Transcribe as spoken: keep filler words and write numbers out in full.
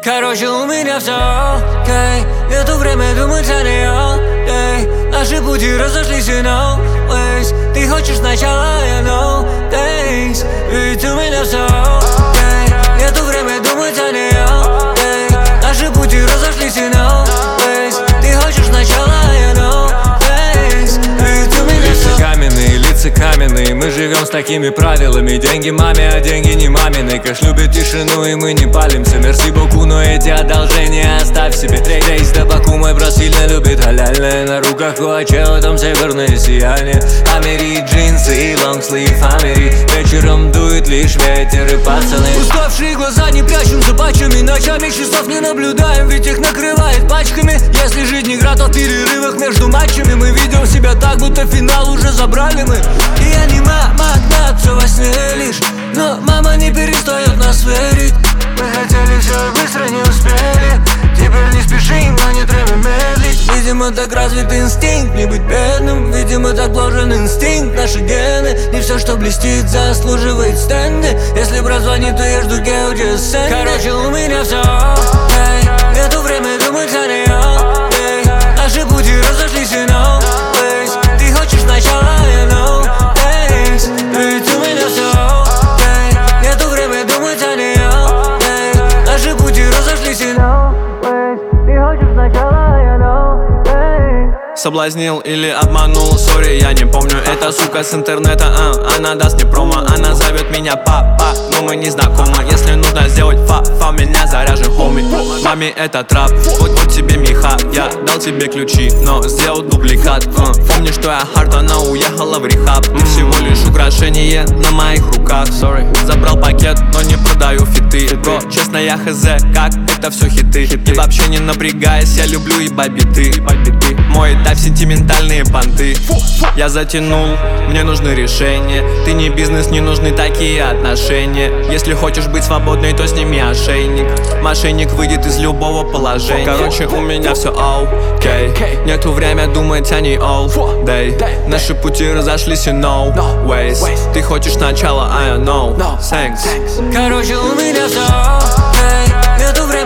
Короче, у меня все окей. Нету время думать о нее, эй. Наши пути разошлись, you know ways. Ты хочешь сначала, I know days. Ведь у меня все окей. Нету время думать о нее, эй. Наши пути разошлись, you know ways. Ты хочешь сначала, I know days. Ведь у меня все каменные, лица каменные. Мы живем с такими правилами. Деньги маме, а деньги не мамины. Кэш любит тишину, и мы не палимся. Мерси боку, но эти одолжения оставь себе. Рейс до Баку, мой брат сильно любит халяльное. На руках у Ачева там северное сияние. Амери, джинсы и лонгслив Амери. Вечером дует лишь ветер и пацаны. Уставшие глаза не прячем за патчами. Ночами часов не наблюдаем, ведь их накрывает пачками. Если жизнь игра, то в перерывах между матчами мы ведем себя так, будто финал уже забрали мы. И я не магнат, все во сне лишь. Но мама не перестает нас верить. Мы хотели все и быстро не успели. Теперь не спешим, но не треба медлить. Видимо, так развит инстинкт не быть бедным. Видимо, так вложен инстинкт, наши гены. Не все, что блестит, заслуживает стенды. Если брат звонит, то я жду гео сцены. Короче, у меня все окей. Нету время думать о нее, эй. Наши пути разошлись, you know ways. Ты хочешь сначала, I know days. Ведь у меня все окей. Нету время думать о нее, эй. Наши пути разошлись, you know ways. Ты хочешь сначала, I know days. Соблазнил или обманул, сори, я не помню. Эта сука с интернета, а, она даст мне промо. Она зовет меня папа, но мы не знакомы. Если нужно сделать фа-фа, меня заряжен хоми. Маме это трап, вот, вот тебе меха. Я дал тебе ключи, но сделал дубликат. uh. Помни, что я хард, она уехала в рехаб. Ты всего лишь украшение на моих руках. Sorry. Забрал пакет, но не продаю фиты. Бро, честно, я хз, как это все хиты. И вообще не напрягаясь, я люблю ебать биты. Мой этап сентиментальные понты. Я затянул, мне нужны решения. Ты не бизнес, не нужны такие отношения. Если хочешь быть свободной, то сними ошейник. Мошенник выйдет из любого положения. Короче, у меня все окей. Нету время думать о ней all day. Наши пути разошлись, you know ways. Ты хочешь сначала, I know thanks. Короче, у меня все окей. Нету времени